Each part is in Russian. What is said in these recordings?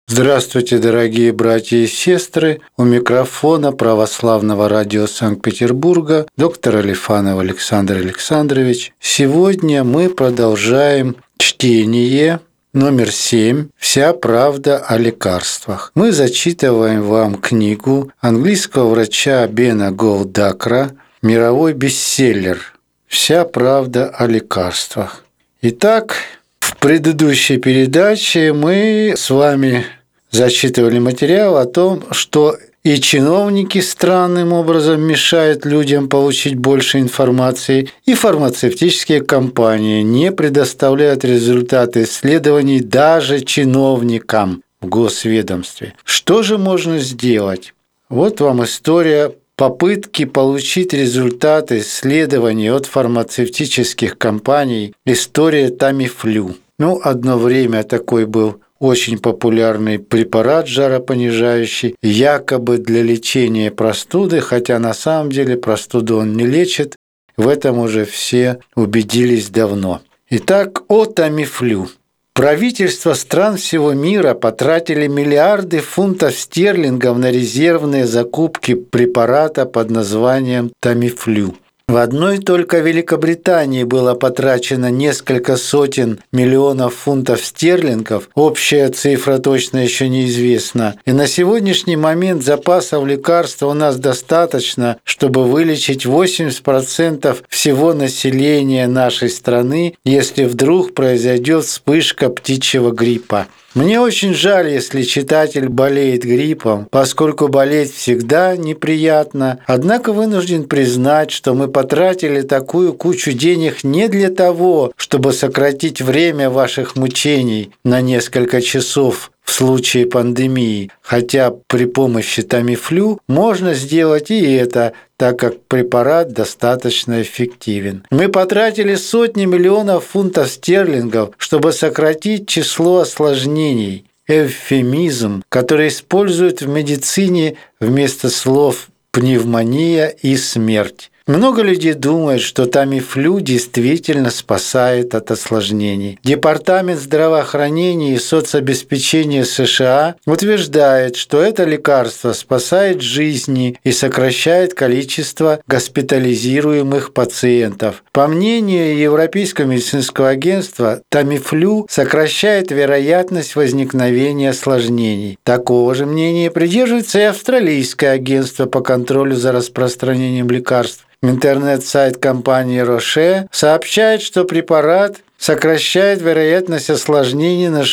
Здравствуйте, дорогие братья и сестры! У микрофона Православного радио Санкт-Петербурга доктор Алифанов Александр Александрович. Сегодня мы продолжаем чтение номер 7 «Вся правда о лекарствах». Мы зачитываем вам книгу английского врача Бена Голдакра, мировой бестселлер «Вся правда о лекарствах». Итак, в предыдущей передаче мы с вами зачитывали материал о том, что и чиновники странным образом мешают людям получить больше информации, и фармацевтические компании не предоставляют результаты исследований даже чиновникам в госведомстве. Что же можно сделать? Вот вам история попытки получить результаты исследований от фармацевтических компаний. История Тамифлю. Одно время такой был очень популярный препарат жаропонижающий, якобы для лечения простуды, хотя на самом деле простуду он не лечит. В этом уже все убедились давно. Итак, о Тамифлю. Правительства стран всего мира потратили миллиарды фунтов стерлингов на резервные закупки препарата под названием Тамифлю. В одной только Великобритании было потрачено несколько сотен миллионов фунтов стерлингов, общая цифра точно еще неизвестна, и на сегодняшний момент запасов лекарства у нас достаточно, чтобы вылечить 80% всего населения нашей страны, если вдруг произойдет вспышка птичьего гриппа. Мне очень жаль, если читатель болеет гриппом, поскольку болеть всегда неприятно, однако вынужден признать, что мы потратили такую кучу денег не для того, чтобы сократить время ваших мучений на несколько часов в случае пандемии, хотя при помощи Тамифлю можно сделать и это, так как препарат достаточно эффективен. Мы потратили сотни миллионов фунтов стерлингов, чтобы сократить число осложнений. Эвфемизм, который используют в медицине вместо слов «пневмония» и «смерть». Много людей думают, что Тамифлю действительно спасает от осложнений. Департамент здравоохранения и соцобеспечения США утверждает, что это лекарство спасает жизни и сокращает количество госпитализируемых пациентов. По мнению Европейского медицинского агентства, Тамифлю сокращает вероятность возникновения осложнений. Такого же мнения придерживается и Австралийское агентство по контролю за распространением лекарств. Интернет-сайт компании Роше сообщает, что препарат сокращает вероятность осложнений на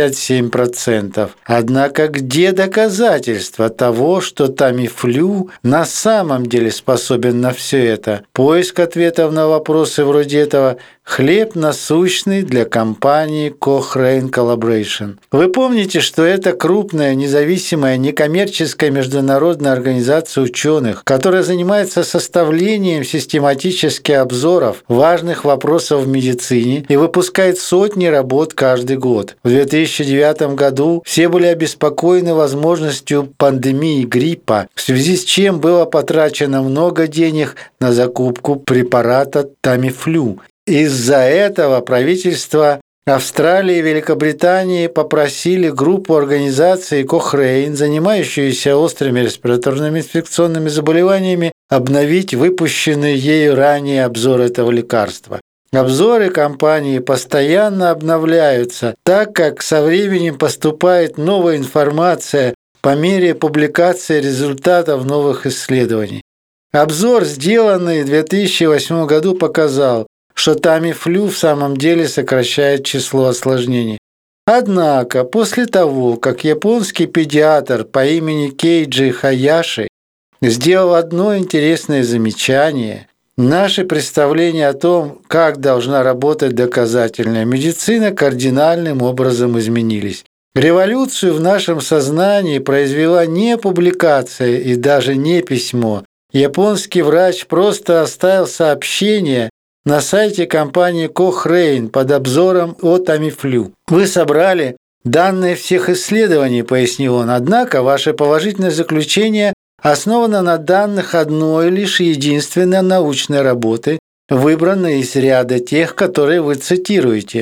67%. Однако где доказательства того, что Тамифлю на самом деле способен на все это? Поиск ответов на вопросы вроде этого – хлеб насущный для компании Cochrane Collaboration. Вы помните, что это крупная, независимая, некоммерческая международная организация ученых, которая занимается составлением систематических обзоров важных вопросов в медицине и выпускает сотни работ каждый год. В 2009 году все были обеспокоены возможностью пандемии гриппа, в связи с чем было потрачено много денег на закупку препарата Тамифлю. Из-за этого правительства Австралии и Великобритании попросили группу организаций Cochrane, занимающуюся острыми респираторными инфекционными заболеваниями, обновить выпущенный ею ранее обзор этого лекарства. Обзоры компании постоянно обновляются, так как со временем поступает новая информация по мере публикации результатов новых исследований. Обзор, сделанный в 2008 году, показал, что Тамифлю в самом деле сокращает число осложнений. Однако, после того, как японский педиатр по имени Кейджи Хаяши сделал одно интересное замечание, наши представления о том, как должна работать доказательная медицина, кардинальным образом изменились. Революцию в нашем сознании произвела не публикация и даже не письмо. Японский врач просто оставил сообщение на сайте компании Cochrane под обзором о Тамифлю. Вы собрали данные всех исследований, пояснил он, однако ваше положительное заключение основано на данных одной лишь единственной научной работы, выбранной из ряда тех, которые вы цитируете.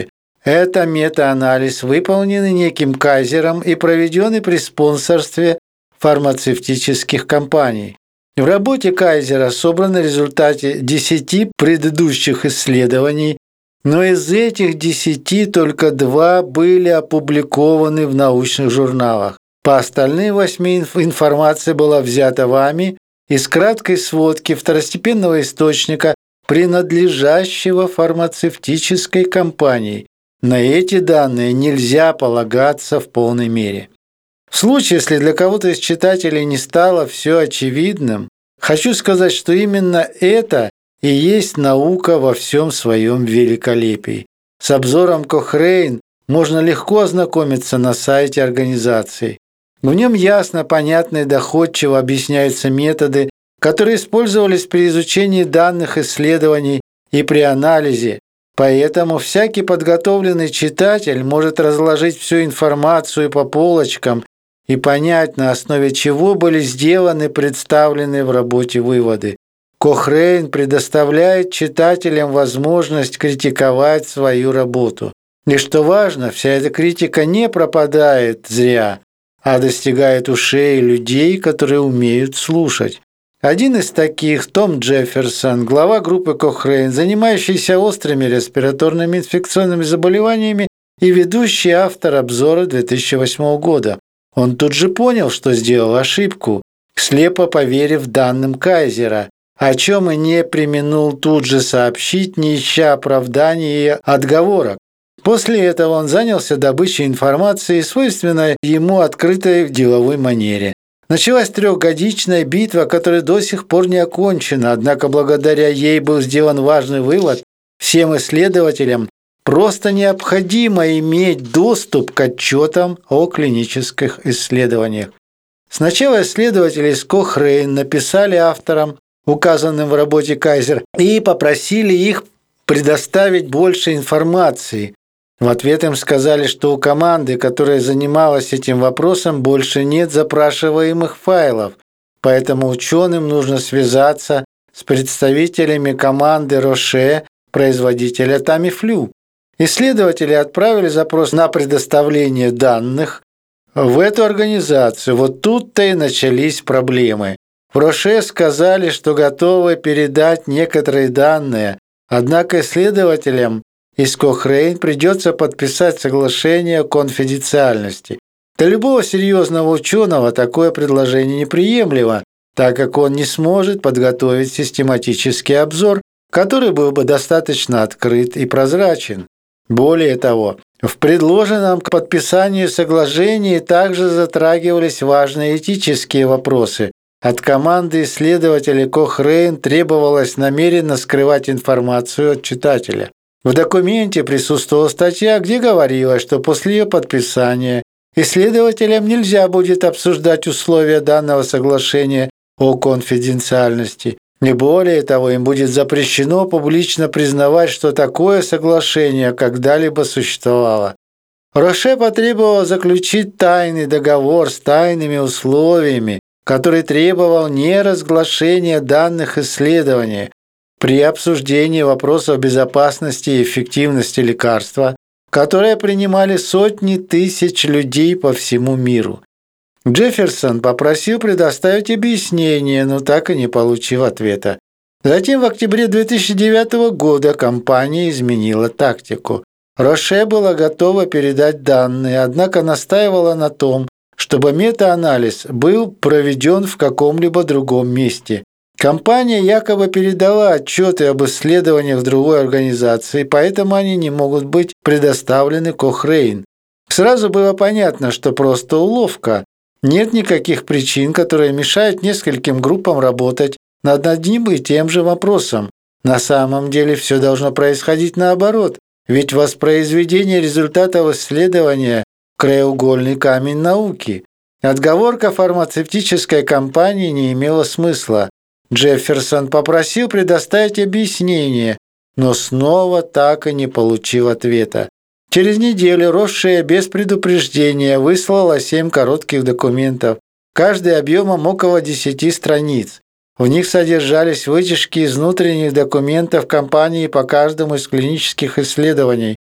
Это метаанализ, выполненный неким Кайзером и проведенный при спонсорстве фармацевтических компаний. В работе Кайзера собраны результаты 10 предыдущих исследований, но из этих 10 только 2 были опубликованы в научных журналах. По остальным 8 информация была взята вами из краткой сводки второстепенного источника, принадлежащего фармацевтической компании. На эти данные нельзя полагаться в полной мере. В случае, если для кого-то из читателей не стало все очевидным, хочу сказать, что именно это и есть наука во всем своем великолепии. С обзором Cochrane можно легко ознакомиться на сайте организации. В нем ясно, понятно и доходчиво объясняются методы, которые использовались при изучении данных исследований и при анализе. Поэтому всякий подготовленный читатель может разложить всю информацию по полочкам и понять, на основе чего были сделаны представленные в работе выводы. Cochrane предоставляет читателям возможность критиковать свою работу. И что важно, вся эта критика не пропадает зря, а достигает ушей людей, которые умеют слушать. Один из таких – Том Джефферсон, глава группы Cochrane, занимающийся острыми респираторными инфекционными заболеваниями и ведущий автор обзора 2008 года. Он тут же понял, что сделал ошибку, слепо поверив данным Кайзера, о чем и не преминул тут же сообщить, не ища оправданий и отговорок. После этого он занялся добычей информации, свойственной ему открытой в деловой манере. Началась 3-годичная битва, которая до сих пор не окончена, однако благодаря ей был сделан важный вывод: всем исследователям просто необходимо иметь доступ к отчетам о клинических исследованиях. Сначала исследователи из Cochrane написали авторам, указанным в работе Кайзер, и попросили их предоставить больше информации. В ответ им сказали, что у команды, которая занималась этим вопросом, больше нет запрашиваемых файлов, поэтому ученым нужно связаться с представителями команды Roche, производителя Tamiflu. Исследователи отправили запрос на предоставление данных в эту организацию. Вот тут-то и начались проблемы. В Roche сказали, что готовы передать некоторые данные, однако исследователям из Cochrane придется подписать соглашение о конфиденциальности. Для любого серьезного ученого такое предложение неприемлемо, так как он не сможет подготовить систематический обзор, который был бы достаточно открыт и прозрачен. Более того, в предложенном к подписанию соглашении также затрагивались важные этические вопросы. От команды исследователей Cochrane требовалось намеренно скрывать информацию от читателя. В документе присутствовала статья, где говорилось, что после ее подписания исследователям нельзя будет обсуждать условия данного соглашения о конфиденциальности. Не более того, им будет запрещено публично признавать, что такое соглашение когда-либо существовало. Roche потребовал заключить тайный договор с тайными условиями, который требовал неразглашения данных исследований при обсуждении вопросов безопасности и эффективности лекарства, которое принимали сотни тысяч людей по всему миру. Джефферсон попросил предоставить объяснение, но так и не получил ответа. Затем в октябре 2009 года компания изменила тактику. Roche была готова передать данные, однако настаивала на том, чтобы метаанализ был проведен в каком-либо другом месте. Компания якобы передала отчеты об исследованиях в другой организации, поэтому они не могут быть предоставлены Cochrane. Сразу было понятно, что просто уловка. Нет никаких причин, которые мешают нескольким группам работать над одним и тем же вопросом. На самом деле все должно происходить наоборот, ведь воспроизведение результатов исследования – краеугольный камень науки. Отговорка фармацевтической компании не имела смысла. Джефферсон попросил предоставить объяснение, но снова так и не получил ответа. Через неделю Roche без предупреждения выслала 7 коротких документов, каждый объемом около 10 страниц. В них содержались вытяжки из внутренних документов компании по каждому из клинических исследований.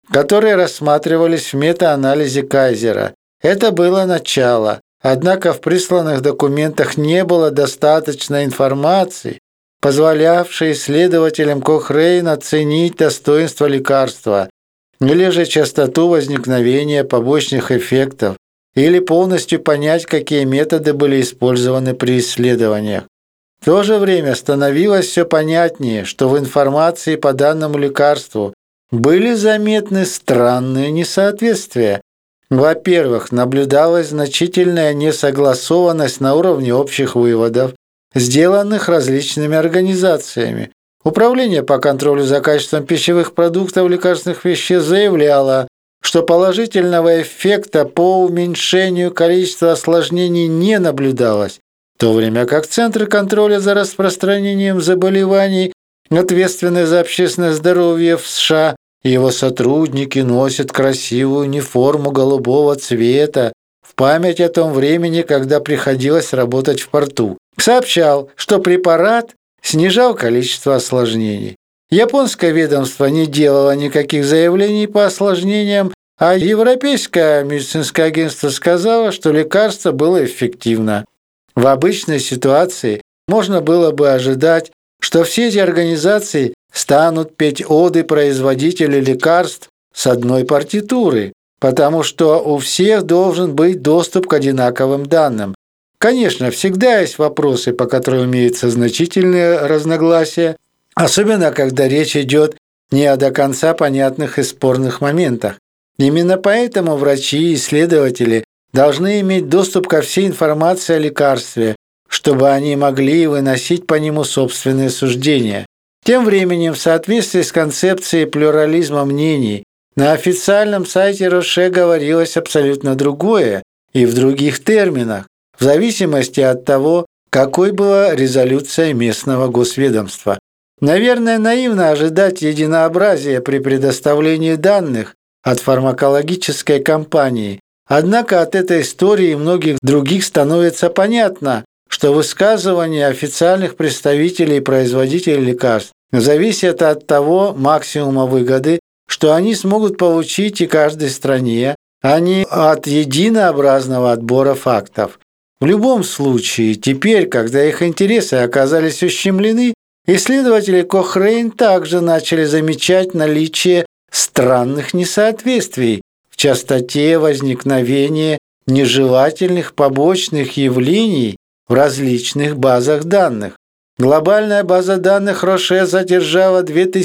которые рассматривались в метаанализе Кайзера. Это было начало, однако в присланных документах не было достаточно информации, позволявшей исследователям Кохрейн оценить достоинство лекарства или же частоту возникновения побочных эффектов, или полностью понять, какие методы были использованы при исследованиях. В то же время становилось все понятнее, что в информации по данному лекарству были заметны странные несоответствия. Во-первых, наблюдалась значительная несогласованность на уровне общих выводов, сделанных различными организациями. Управление по контролю за качеством пищевых продуктов и лекарственных веществ заявляло, что положительного эффекта по уменьшению количества осложнений не наблюдалось, в то время как Центры контроля за распространением заболеваний, ответственные за общественное здоровье в США, и его сотрудники носят красивую униформу голубого цвета в память о том времени, когда приходилось работать в порту, сообщал, что препарат снижал количество осложнений. Японское ведомство не делало никаких заявлений по осложнениям, а Европейское медицинское агентство сказало, что лекарство было эффективно. В обычной ситуации можно было бы ожидать, что все эти организации станут петь оды производителю лекарств с одной партитуры, потому что у всех должен быть доступ к одинаковым данным. Конечно, всегда есть вопросы, по которым имеются значительные разногласия, особенно когда речь идет не о до конца понятных и спорных моментах. Именно поэтому врачи и исследователи должны иметь доступ ко всей информации о лекарстве, чтобы они могли выносить по нему собственные суждения. Тем временем, в соответствии с концепцией плюрализма мнений, на официальном сайте Роше говорилось абсолютно другое и в других терминах, в зависимости от того, какой была резолюция местного госведомства. Наверное, наивно ожидать единообразия при предоставлении данных от фармакологической компании, однако от этой истории и многих других становится понятно, что высказывания официальных представителей и производителей лекарств зависят от того максимума выгоды, что они смогут получить и каждой стране, а не от единообразного отбора фактов. В любом случае, теперь, когда их интересы оказались ущемлены, исследователи Кохрейн также начали замечать наличие странных несоответствий в частоте возникновения нежелательных побочных явлений в различных базах данных. Глобальная база данных Роше содержала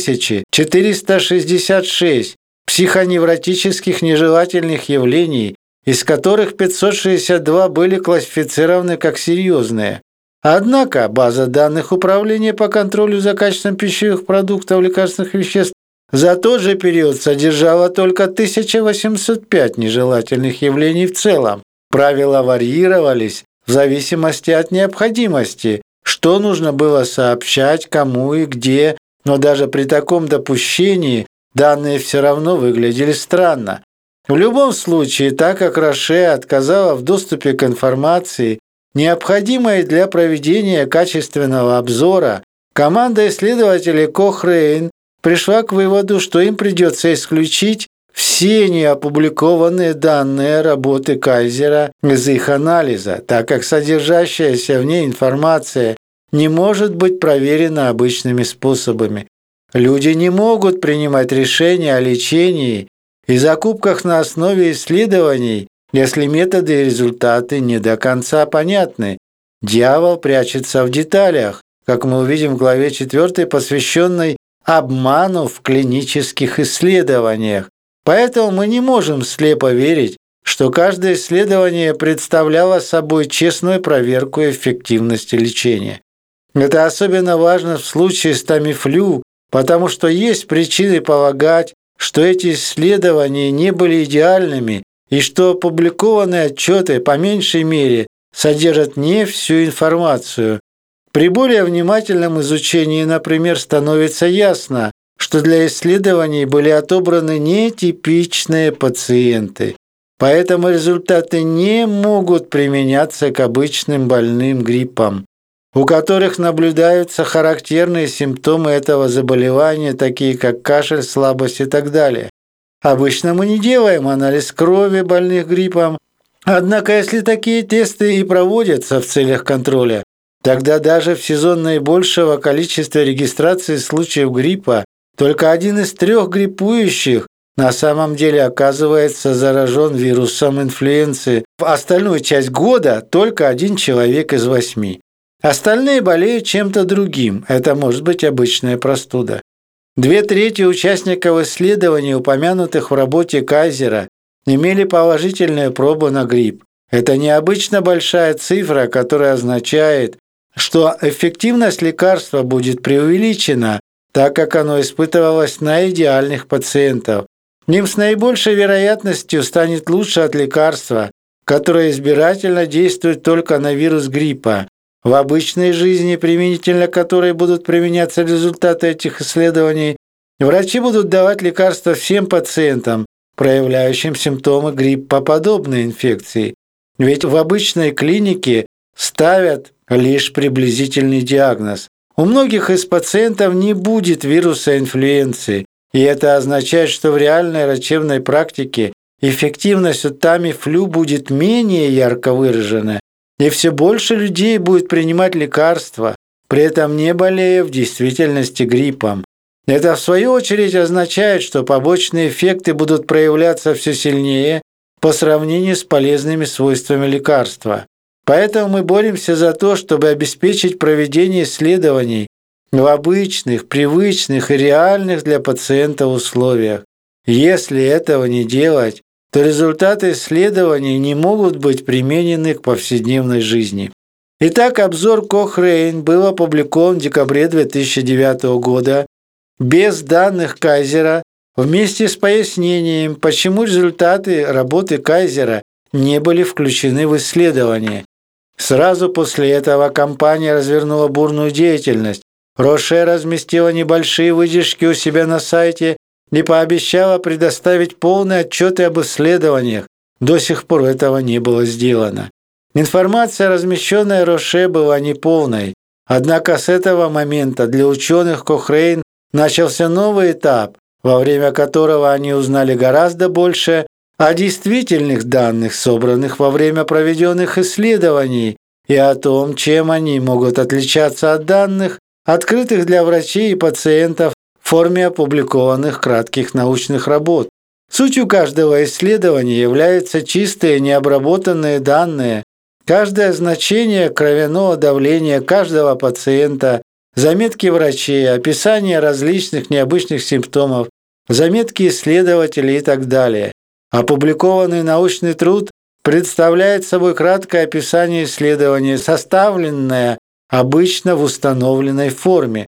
2466 психоневротических нежелательных явлений, из которых 562 были классифицированы как серьезные. Однако база данных Управления по контролю за качеством пищевых продуктов и лекарственных веществ за тот же период содержала только 1805 нежелательных явлений в целом. Правила варьировались в зависимости от необходимости, что нужно было сообщать, кому и где, но даже при таком допущении данные все равно выглядели странно. В любом случае, так как Роше отказала в доступе к информации, необходимой для проведения качественного обзора, команда исследователей Кохрейн пришла к выводу, что им придется исключить все неопубликованные данные работы Кайзера из их анализа, так как содержащаяся в ней информация не может быть проверена обычными способами. Люди не могут принимать решения о лечении и закупках на основе исследований, если методы и результаты не до конца понятны. Дьявол прячется в деталях, как мы увидим в главе 4, посвященной обману в клинических исследованиях. Поэтому мы не можем слепо верить, что каждое исследование представляло собой честную проверку эффективности лечения. Это особенно важно в случае с Тамифлю, потому что есть причины полагать, что эти исследования не были идеальными и что опубликованные отчеты по меньшей мере содержат не всю информацию. При более внимательном изучении, например, становится ясно, что для исследований были отобраны нетипичные пациенты. Поэтому результаты не могут применяться к обычным больным гриппом, у которых наблюдаются характерные симптомы этого заболевания, такие как кашель, слабость и так далее. Обычно мы не делаем анализ крови больных гриппом. Однако, если такие тесты и проводятся в целях контроля, тогда даже в сезон наибольшего количества регистрации случаев гриппа только 1 из 3 гриппующих на самом деле оказывается заражен вирусом инфлюенции. В остальную часть года только 1 человек из 8. Остальные болеют чем-то другим. Это может быть обычная простуда. 2/3 участников исследований, упомянутых в работе Кайзера, имели положительную пробу на грипп. Это необычно большая цифра, которая означает, что эффективность лекарства будет преувеличена, так как оно испытывалось на идеальных пациентов. Им с наибольшей вероятностью станет лучше от лекарства, которое избирательно действует только на вирус гриппа. В обычной жизни, применительно которой будут применяться результаты этих исследований, врачи будут давать лекарства всем пациентам, проявляющим симптомы гриппоподобной инфекции. Ведь в обычной клинике ставят лишь приблизительный диагноз. У многих из пациентов не будет вируса инфлюенции, и это означает, что в реальной врачебной практике эффективность от Тамифлю будет менее ярко выражена, и все больше людей будет принимать лекарства, при этом не болея в действительности гриппом. Это, в свою очередь, означает, что побочные эффекты будут проявляться все сильнее по сравнению с полезными свойствами лекарства. Поэтому мы боремся за то, чтобы обеспечить проведение исследований в обычных, привычных и реальных для пациента условиях. Если этого не делать, то результаты исследований не могут быть применены к повседневной жизни. Итак, обзор Cochrane был опубликован в декабре 2009 года без данных Кайзера, вместе с пояснением, почему результаты работы Кайзера не были включены в исследование. Сразу после этого компания развернула бурную деятельность. Роше разместила небольшие выдержки у себя на сайте и пообещала предоставить полные отчеты об исследованиях. До сих пор этого не было сделано. Информация, размещенная Роше, была неполной. Однако с этого момента для ученых Cochrane начался новый этап, во время которого они узнали гораздо больше о действительных данных, собранных во время проведенных исследований, и о том, чем они могут отличаться от данных, открытых для врачей и пациентов в форме опубликованных кратких научных работ. Сутью каждого исследования являются чистые необработанные данные, каждое значение кровяного давления каждого пациента, заметки врачей, описание различных необычных симптомов, заметки исследователей и так далее. Опубликованный научный труд представляет собой краткое описание исследования, составленное обычно в установленной форме.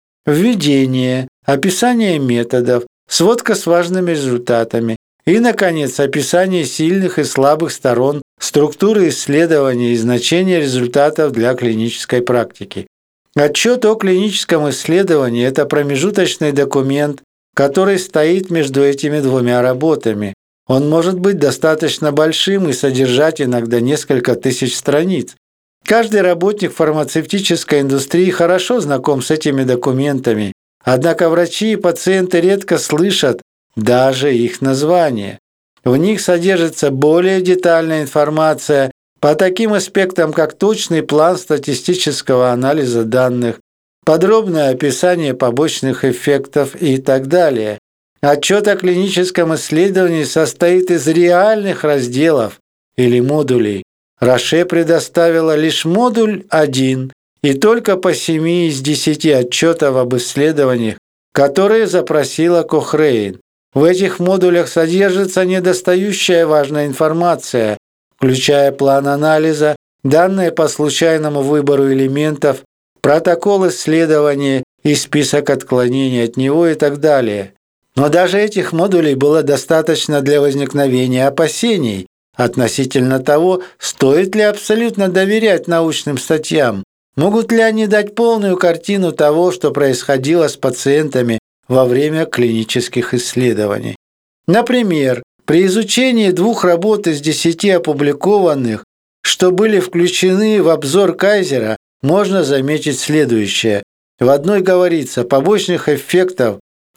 Введение, описание методов, сводка с важными результатами и, наконец, описание сильных и слабых сторон структуры исследования и значения результатов для клинической практики. Отчет о клиническом исследовании – это промежуточный документ, который стоит между этими двумя работами. Он может быть достаточно большим и содержать иногда несколько тысяч страниц. Каждый работник фармацевтической индустрии хорошо знаком с этими документами, однако врачи и пациенты редко слышат даже их название. В них содержится более детальная информация по таким аспектам, как точный план статистического анализа данных, подробное описание побочных эффектов и так далее. Отчет о клиническом исследовании состоит из реальных разделов или модулей. Роше предоставила лишь модуль 1 и только по 7 из 10 отчетов об исследованиях, которые запросила Cochrane. В этих модулях содержится недостающая важная информация, включая план анализа, данные по случайному выбору элементов, протокол исследования и список отклонений от него и так далее. Но даже этих модулей было достаточно для возникновения опасений относительно того, стоит ли абсолютно доверять научным статьям, могут ли они дать полную картину того, что происходило с пациентами во время клинических исследований. Например, при изучении 2 работ из 10 опубликованных, что были включены в обзор Кайзера, можно заметить следующее. В одной говорится, побочных эффектов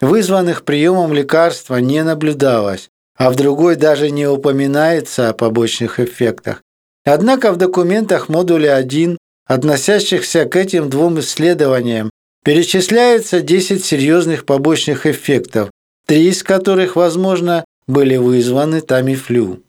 вызванных приемом лекарства, не наблюдалось, а в другой даже не упоминается о побочных эффектах. Однако в документах модуля 1, относящихся к этим двум исследованиям, перечисляется 10 серьезных побочных эффектов, 3 из которых, возможно, были вызваны Тамифлю.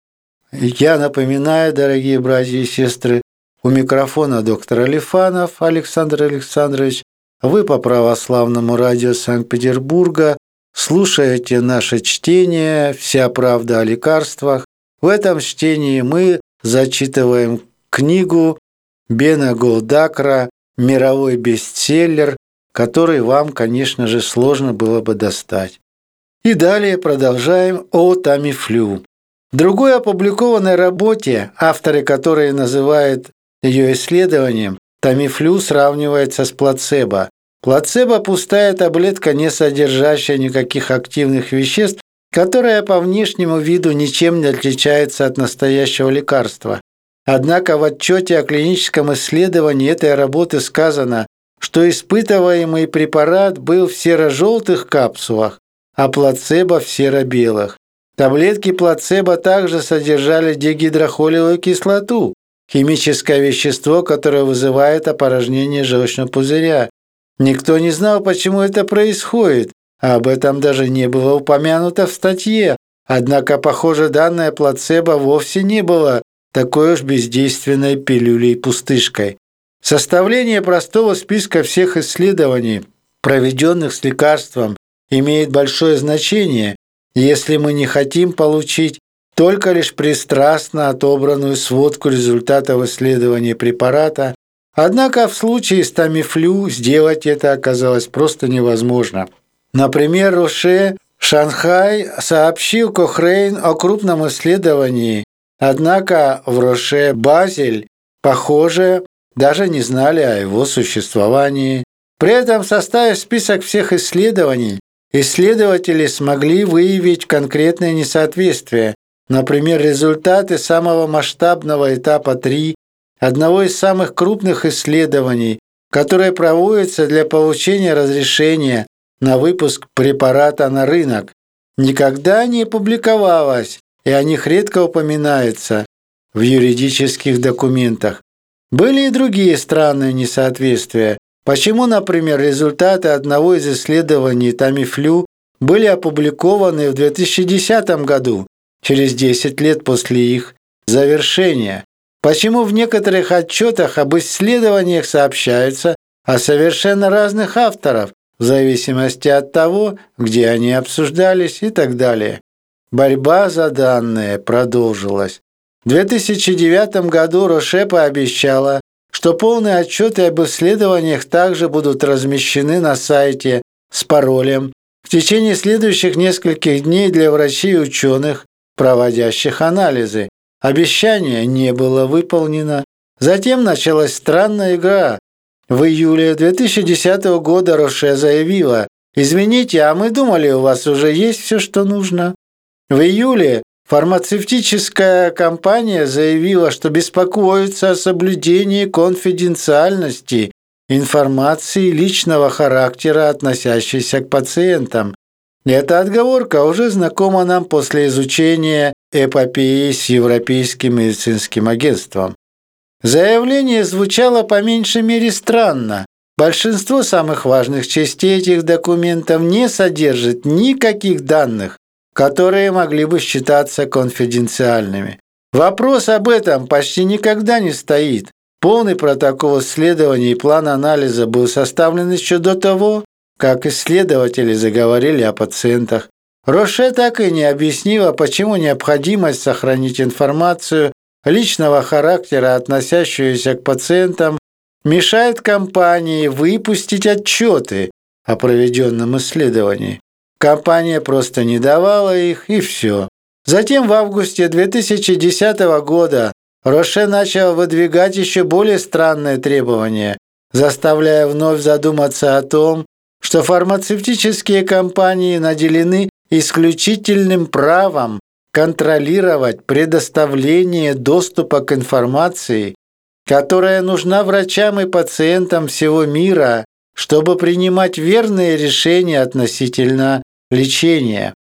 Я напоминаю, дорогие братья и сестры, у микрофона доктор Алифанов Александр Александрович. Вы по православному радио Санкт-Петербурга слушаете наше чтение «Вся правда о лекарствах». В этом чтении мы зачитываем книгу Бена Голдакра «Мировой бестселлер», который вам, конечно же, сложно было бы достать. И далее продолжаем о Тамифлю. В другой опубликованной работе, авторы которой называют ее исследованием, Тамифлю сравнивается с плацебо. Плацебо – пустая таблетка, не содержащая никаких активных веществ, которая по внешнему виду ничем не отличается от настоящего лекарства. Однако в отчете о клиническом исследовании этой работы сказано, что испытываемый препарат был в серо-желтых капсулах, а плацебо в серо-белых. Таблетки плацебо также содержали дигидрохолевую кислоту, химическое вещество, которое вызывает опорожнение желчного пузыря. Никто не знал, почему это происходит, а об этом даже не было упомянуто в статье. Однако, похоже, данное плацебо вовсе не было такой уж бездейственной пилюлей-пустышкой. Составление простого списка всех исследований, проведенных с лекарством, имеет большое значение, если мы не хотим получить только лишь пристрастно отобранную сводку результатов исследования препарата. Однако в случае с Тамифлю сделать это оказалось просто невозможно. Например, Роше Шанхай сообщил Кохрейн о крупном исследовании, однако в Роше Базель, похоже, даже не знали о его существовании. При этом, составив список всех исследований, исследователи смогли выявить конкретные несоответствия, например, результаты самого масштабного этапа 3, одного из самых крупных исследований, которое проводится для получения разрешения на выпуск препарата на рынок, никогда не публиковалось, и о них редко упоминается в юридических документах. Были и другие странные несоответствия. Почему, например, результаты одного из исследований Тамифлю были опубликованы в 2010 году, через 10 лет после их завершения? Почему в некоторых отчетах об исследованиях сообщаются о совершенно разных авторов, в зависимости от того, где они обсуждались и так далее? Борьба за данные продолжилась. В 2009 году Роше пообещала, что полные отчеты об исследованиях также будут размещены на сайте с паролем в течение следующих нескольких дней для врачей и ученых, проводящих анализы. Обещание не было выполнено. Затем началась странная игра. В июле 2010 года Роше заявила: «Извините, а мы думали, у вас уже есть все, что нужно». В июле фармацевтическая компания заявила, что беспокоится о соблюдении конфиденциальности информации личного характера, относящейся к пациентам. Эта отговорка уже знакома нам после изучения эпопеи с Европейским медицинским агентством. Заявление звучало по меньшей мере странно. Большинство самых важных частей этих документов не содержит никаких данных, которые могли бы считаться конфиденциальными. Вопрос об этом почти никогда не стоит. Полный протокол исследований и план анализа был составлен еще до того, как исследователи заговорили о пациентах. Роше так и не объяснила, почему необходимость сохранить информацию личного характера, относящуюся к пациентам, мешает компании выпустить отчеты о проведенном исследовании. Компания просто не давала их, и все. Затем в августе 2010 года Роше начал выдвигать еще более странные требования, заставляя вновь задуматься о том, что фармацевтические компании наделены исключительным правом контролировать предоставление доступа к информации, которая нужна врачам и пациентам всего мира чтобы принимать верные решения относительно лечения.